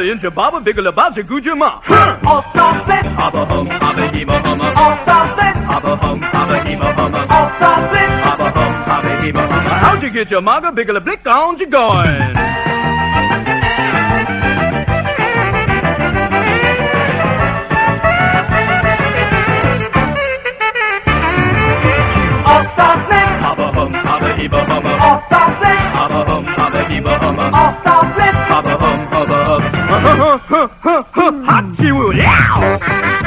inch baba biggle about your gujama. All star blitz. Abba hum, abba hima humma. All star blitz. Abba hum, abba hima humma. All star blitz. Abba hum, abba hima humma. How'd you get your maga biggle blick on you going? All star blitz. Abba hum, abba hima humma. All star blitz. Abba hum, abba hima humma. All star blitz. Abba hum, abba hum. Hachi woo, yeah!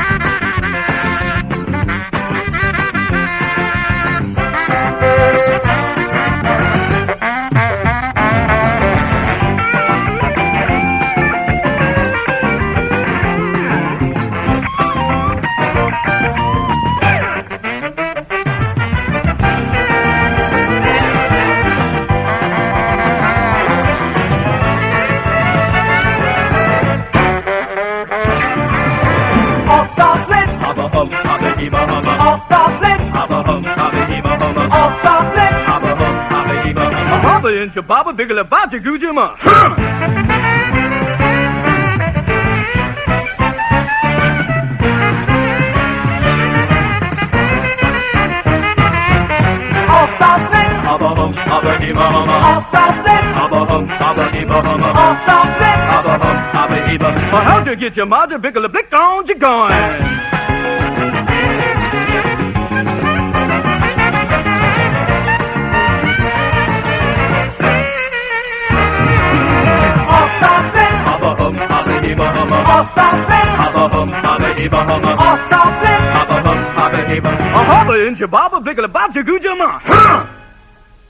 All star blitz. Abba hum, abba hima humma. All star blitz. Abba hum, abba hima humma. All star blitz. Abba hum, abba hima humma. Abba inch baba biggle about your gujama. All star blitz. Abba hum, abba hima humma. All star blitz. Abba hum, abba hima humma. All star blitz. Abba hum, abba hima humma. How'd you get your maja biggle blick on you going? All star blitz. Abba hum, abba hima humma. All star blitz. Abba hum, abba hima humma. All star blitz. Abba hum, abba hima humma. Abba inch baba biggle about your gujama.